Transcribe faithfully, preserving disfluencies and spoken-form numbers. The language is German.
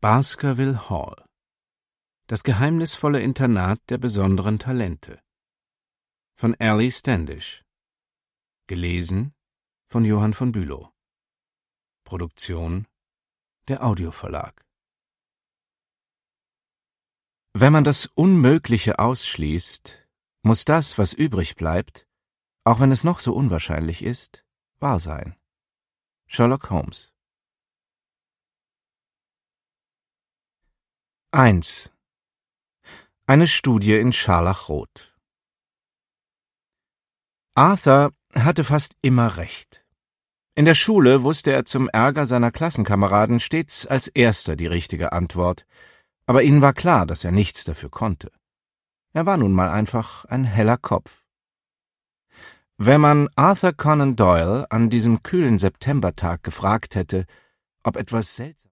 Baskerville Hall. Das geheimnisvolle Internat der besonderen Talente. Von Ellie Standish. Gelesen von Johann von Bülow. Produktion der Audioverlag. Wenn man das Unmögliche ausschließt, muss das, was übrig bleibt, auch wenn es noch so unwahrscheinlich ist, wahr sein. Sherlock Holmes. eins. Eine Studie in Scharlachrot. Arthur hatte fast immer recht. In der Schule wusste er zum Ärger seiner Klassenkameraden stets als Erster die richtige Antwort, aber ihnen war klar, dass er nichts dafür konnte. Er war nun mal einfach ein heller Kopf. Wenn man Arthur Conan Doyle an diesem kühlen Septembertag gefragt hätte, ob etwas seltsam